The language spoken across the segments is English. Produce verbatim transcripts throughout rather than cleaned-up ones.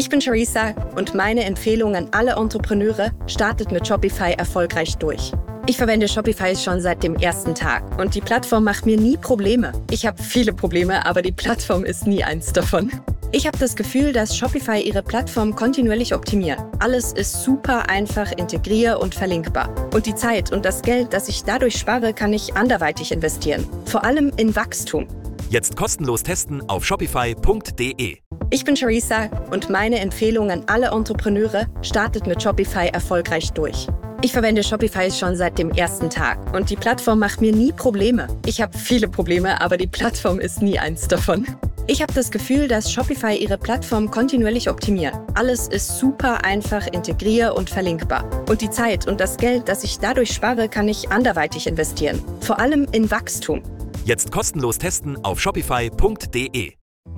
Ich bin Charissa und meine Empfehlung an alle Entrepreneure: startet mit Shopify erfolgreich durch. Ich verwende Shopify schon seit dem ersten Tag und die Plattform macht mir nie Probleme. Ich habe viele Probleme, aber die Plattform ist nie eins davon. Ich habe das Gefühl, dass Shopify ihre Plattform kontinuierlich optimiert. Alles ist super einfach integrier- und verlinkbar. Und die Zeit und das Geld, das ich dadurch spare, kann ich anderweitig investieren. Vor allem in Wachstum. Jetzt kostenlos testen auf shopify punkt de. Ich bin Charissa und meine Empfehlung an alle Entrepreneure: startet mit Shopify erfolgreich durch. Ich verwende Shopify schon seit dem ersten Tag und die Plattform macht mir nie Probleme. Ich habe viele Probleme, aber die Plattform ist nie eins davon. Ich habe das Gefühl, dass Shopify ihre Plattform kontinuierlich optimiert. Alles ist super einfach integrier- und verlinkbar. Und die Zeit und das Geld, das ich dadurch spare, kann ich anderweitig investieren. Vor allem in Wachstum. Jetzt kostenlos testen auf shopify punkt de.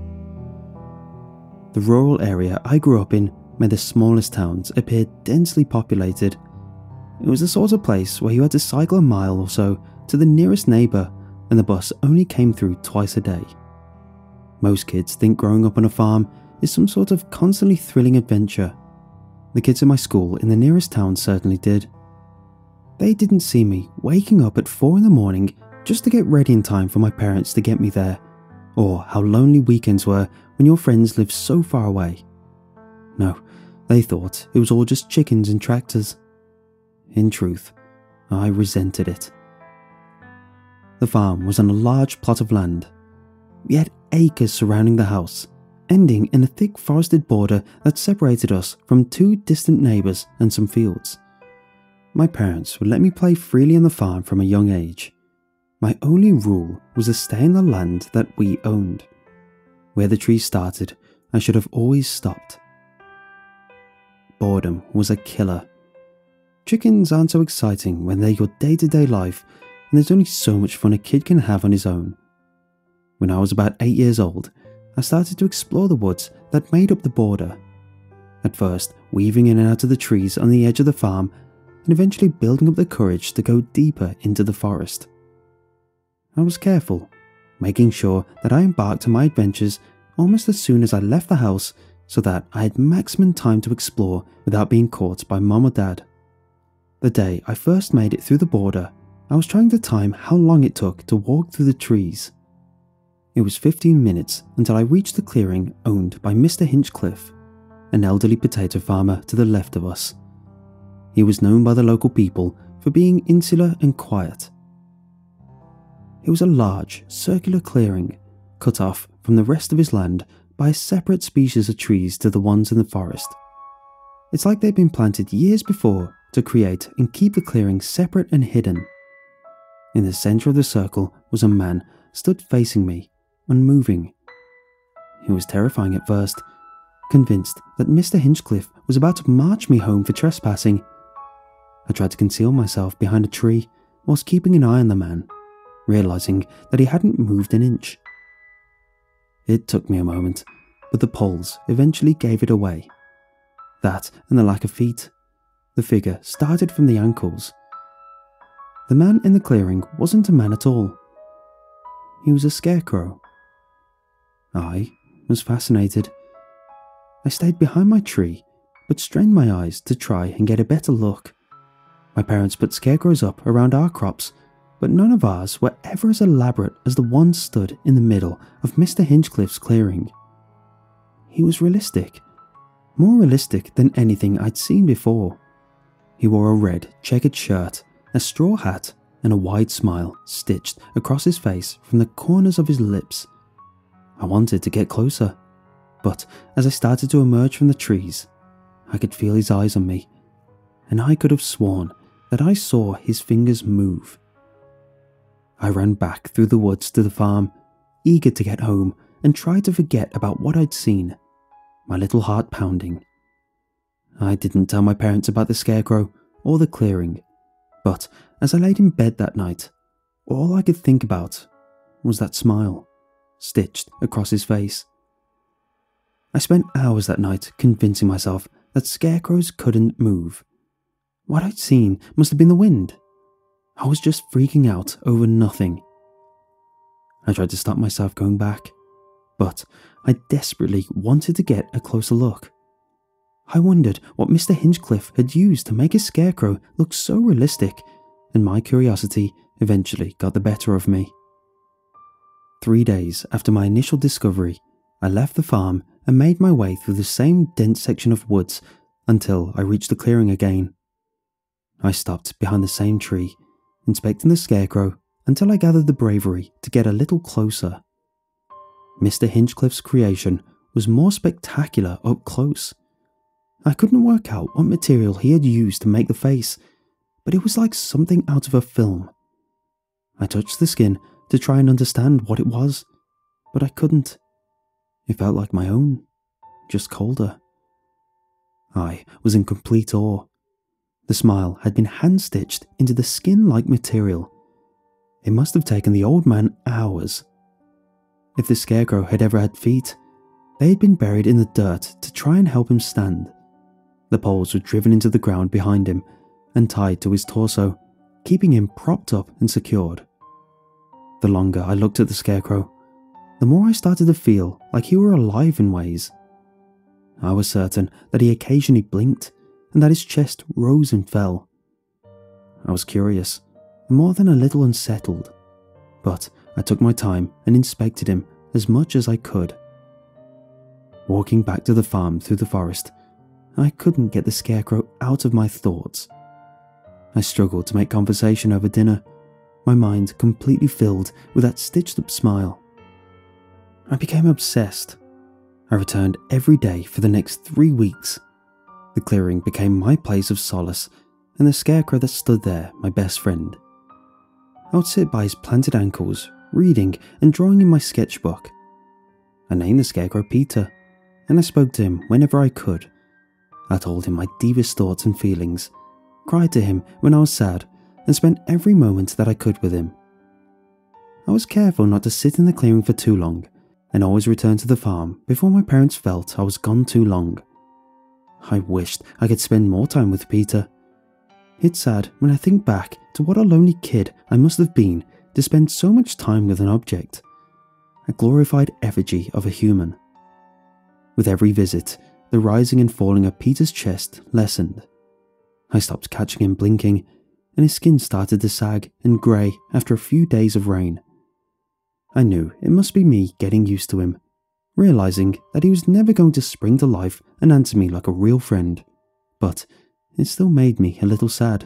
The rural area I grew up in made the smallest towns appear densely populated. It was the sort of place where you had to cycle a mile or so to the nearest neighbour, and the bus only came through twice a day. Most kids think growing up on a farm is some sort of constantly thrilling adventure. The kids at my school in the nearest town certainly did. They didn't see me waking up at four in the morning just to get ready in time for my parents to get me there, or how lonely weekends were when your friends lived so far away. No, they thought it was all just chickens and tractors. In truth, I resented it. The farm was on a large plot of land. We had acres surrounding the house, ending in a thick forested border that separated us from two distant neighbours and some fields. My parents would let me play freely on the farm from a young age. My only rule was to stay in the land that we owned. Where the trees started, I should have always stopped. Boredom was a killer. Chickens aren't so exciting when they're your day-to-day life, and there's only so much fun a kid can have on his own. When I was about eight years old, I started to explore the woods that made up the border. At first, weaving in and out of the trees on the edge of the farm, and eventually building up the courage to go deeper into the forest. I was careful, making sure that I embarked on my adventures almost as soon as I left the house so that I had maximum time to explore without being caught by mum or dad. The day I first made it through the border, I was trying to time how long it took to walk through the trees. It was fifteen minutes until I reached the clearing owned by Mister Hinchcliffe, an elderly potato farmer to the left of us. He was known by the local people for being insular and quiet. It was a large, circular clearing, cut off from the rest of his land by a separate species of trees to the ones in the forest. It's like they'd been planted years before to create and keep the clearing separate and hidden. In the centre of the circle was a man stood facing me, unmoving. He was terrifying at first, convinced that Mister Hinchcliffe was about to march me home for trespassing. I tried to conceal myself behind a tree whilst keeping an eye on the man, realising that he hadn't moved an inch. It took me a moment, but the poles eventually gave it away. That and the lack of feet. The figure started from the ankles. The man in the clearing wasn't a man at all. He was a scarecrow. I was fascinated. I stayed behind my tree, but strained my eyes to try and get a better look. My parents put scarecrows up around our crops, but none of ours were ever as elaborate as the one stood in the middle of Mister Hinchcliffe's clearing. He was realistic, more realistic than anything I'd seen before. He wore a red checkered shirt, a straw hat, and a wide smile stitched across his face from the corners of his lips. I wanted to get closer, but as I started to emerge from the trees, I could feel his eyes on me, and I could have sworn that I saw his fingers move. I ran back through the woods to the farm, eager to get home and try to forget about what I'd seen, my little heart pounding. I didn't tell my parents about the scarecrow or the clearing, but as I laid in bed that night, all I could think about was that smile, stitched across his face. I spent hours that night convincing myself that scarecrows couldn't move. What I'd seen must have been the wind. I was just freaking out over nothing. I tried to stop myself going back, but I desperately wanted to get a closer look. I wondered what Mister Hinchcliffe had used to make his scarecrow look so realistic, and my curiosity eventually got the better of me. Three days after my initial discovery, I left the farm and made my way through the same dense section of woods until I reached the clearing again. I stopped behind the same tree, inspecting the scarecrow until I gathered the bravery to get a little closer. Mister Hinchcliffe's creation was more spectacular up close. I couldn't work out what material he had used to make the face, but it was like something out of a film. I touched the skin to try and understand what it was, but I couldn't. It felt like my own, just colder. I was in complete awe. The smile had been hand-stitched into the skin-like material. It must have taken the old man hours. If the scarecrow had ever had feet, they had been buried in the dirt to try and help him stand. The poles were driven into the ground behind him and tied to his torso, keeping him propped up and secured. The longer I looked at the scarecrow, the more I started to feel like he were alive in ways. I was certain that he occasionally blinked and that his chest rose and fell. I was curious, more than a little unsettled, but I took my time and inspected him as much as I could. Walking back to the farm through the forest, I couldn't get the scarecrow out of my thoughts. I struggled to make conversation over dinner, my mind completely filled with that stitched-up smile. I became obsessed. I returned every day for the next three weeks. The clearing became my place of solace, and the scarecrow that stood there my best friend. I would sit by his planted ankles, reading and drawing in my sketchbook. I named the scarecrow Peter, and I spoke to him whenever I could. I told him my deepest thoughts and feelings, cried to him when I was sad, and spent every moment that I could with him. I was careful not to sit in the clearing for too long, and always returned to the farm before my parents felt I was gone too long. I wished I could spend more time with Peter. It's sad when I think back to what a lonely kid I must have been to spend so much time with an object, a glorified effigy of a human. With every visit, the rising and falling of Peter's chest lessened. I stopped catching him blinking, and his skin started to sag and grey after a few days of rain. I knew it must be me getting used to him, realising that he was never going to spring to life and answer me like a real friend, but it still made me a little sad.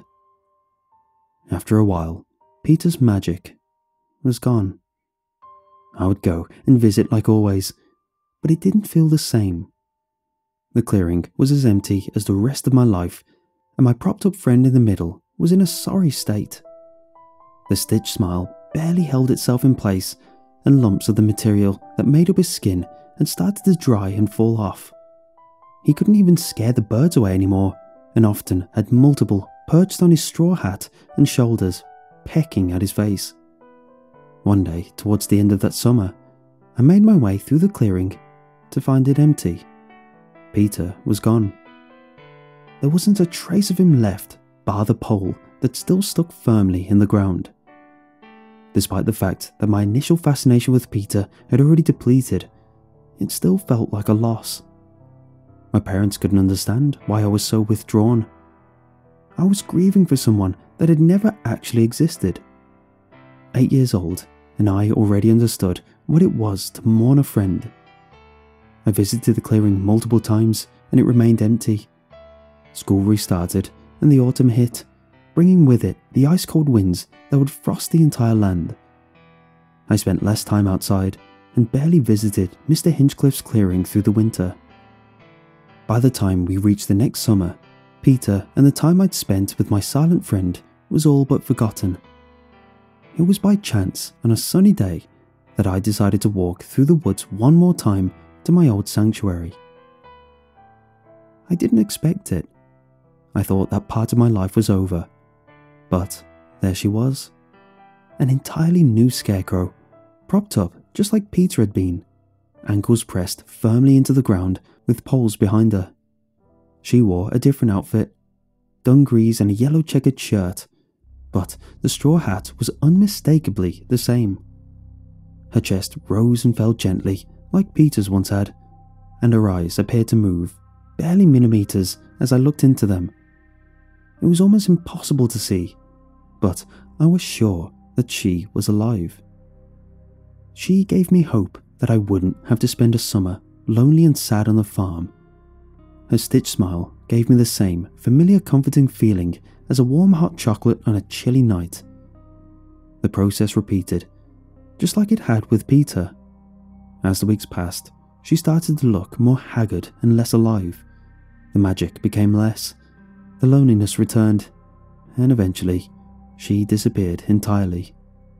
After a while, Peter's magic was gone. I would go and visit like always, but it didn't feel the same. The clearing was as empty as the rest of my life, and my propped-up friend in the middle was in a sorry state. The stitched smile barely held itself in place, and lumps of the material that made up his skin had started to dry and fall off. He couldn't even scare the birds away anymore, and often had multiple perched on his straw hat and shoulders, pecking at his face. One day, towards the end of that summer, I made my way through the clearing to find it empty. Peter was gone. There wasn't a trace of him left, bar the pole that still stuck firmly in the ground. Despite the fact that my initial fascination with Peter had already depleted, it still felt like a loss. My parents couldn't understand why I was so withdrawn. I was grieving for someone that had never actually existed. Eight years old, and I already understood what it was to mourn a friend. I visited the clearing multiple times, and it remained empty. School restarted, and the autumn hit, bringing with it the ice-cold winds that would frost the entire land. I spent less time outside, and barely visited Mister Hinchcliffe's clearing through the winter. By the time we reached the next summer, Peter and the time I'd spent with my silent friend was all but forgotten. It was by chance on a sunny day that I decided to walk through the woods one more time to my old sanctuary. I didn't expect it. I thought that part of my life was over, but there she was, an entirely new scarecrow, propped up just like Peter had been, ankles pressed firmly into the ground with poles behind her. She wore a different outfit, dungarees and a yellow checkered shirt, but the straw hat was unmistakably the same. Her chest rose and fell gently like Peter's once had, and her eyes appeared to move, barely millimeters as I looked into them. It was almost impossible to see, but I was sure that she was alive. She gave me hope that I wouldn't have to spend a summer lonely and sad on the farm. Her stitched smile gave me the same familiar comforting feeling as a warm hot chocolate on a chilly night. The process repeated, just like it had with Peter. As the weeks passed, she started to look more haggard and less alive. The magic became less, the loneliness returned, and eventually, she disappeared entirely.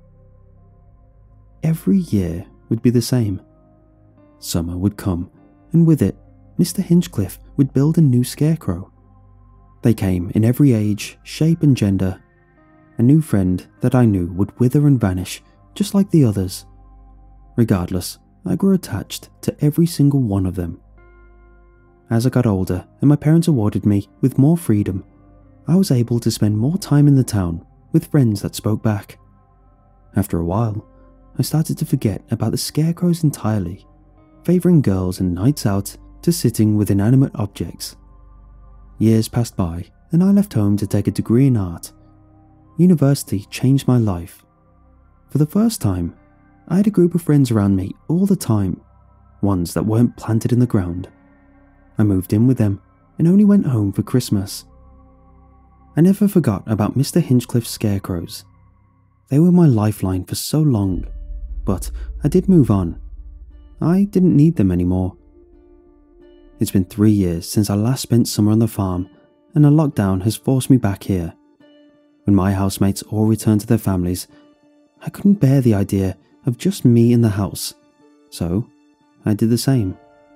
Every year would be the same. Summer would come, and with it, Mister Hinchcliffe would build a new scarecrow. They came in every age, shape and gender. A new friend that I knew would wither and vanish, just like the others. Regardless, I grew attached to every single one of them. As I got older and my parents awarded me with more freedom, I was able to spend more time in the town with friends that spoke back. After a while, I started to forget about the scarecrows entirely, favouring girls and nights out to sitting with inanimate objects. Years passed by and I left home to take a degree in art. University changed my life. For the first time, I had a group of friends around me all the time, ones that weren't planted in the ground. I moved in with them and only went home for Christmas. I never forgot about Mister Hinchcliffe's scarecrows. They were my lifeline for so long, but I did move on. I didn't need them anymore. It's been three years since I last spent summer on the farm, and a lockdown has forced me back here. When my housemates all returned to their families, I couldn't bear the idea of just me in the house, so I did the same.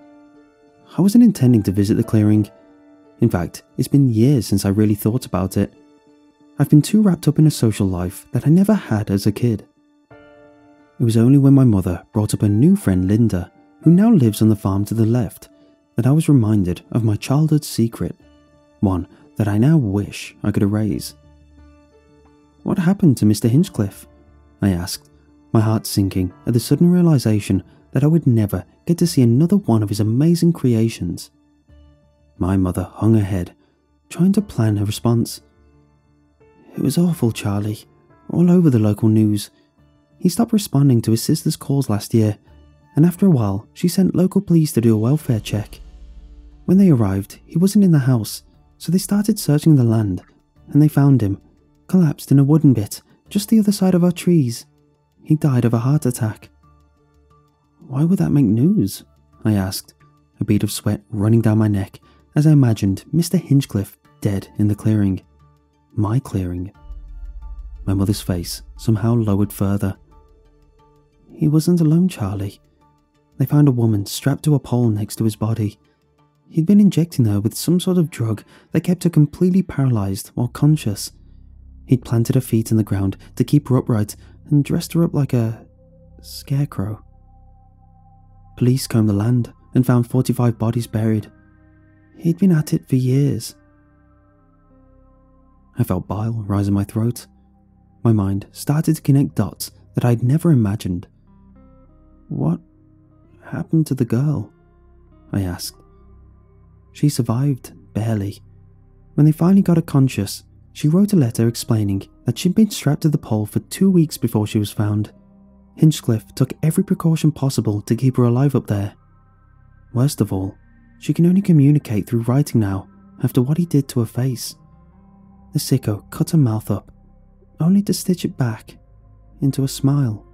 I wasn't intending to visit the clearing. In fact, it's been years since I really thought about it. I've been too wrapped up in a social life that I never had as a kid. It was only when my mother brought up a new friend, Linda, who now lives on the farm to the left, that I was reminded of my childhood secret, one that I now wish I could erase. "What happened to Mister Hinchcliffe?" I asked, my heart sinking at the sudden realization that I would never get to see another one of his amazing creations. My mother hung her head, trying to plan her response. "It was awful, Charlie, all over the local news. He stopped responding to his sister's calls last year, and after a while she sent local police to do a welfare check. When they arrived, he wasn't in the house, so they started searching the land, and they found him, collapsed in a wooden bit just the other side of our trees. He died of a heart attack." "Why would that make news?" I asked, a bead of sweat running down my neck as I imagined Mister Hinchcliffe dead in the clearing. My clearing. My mother's face somehow lowered further. "He wasn't alone, Charlie. They found a woman strapped to a pole next to his body. He'd been injecting her with some sort of drug that kept her completely paralysed while conscious. He'd planted her feet in the ground to keep her upright and dressed her up like a scarecrow. Police combed the land and found forty-five bodies buried. He'd been at it for years." I felt bile rise in my throat. My mind started to connect dots that I'd never imagined. "What happened to the girl?" I asked. "She survived, barely. When they finally got her conscious, she wrote a letter explaining that she'd been strapped to the pole for two weeks before she was found. Hinchcliffe took every precaution possible to keep her alive up there. Worst of all, she can only communicate through writing now after what he did to her face. The sicko cut her mouth up, only to stitch it back into a smile."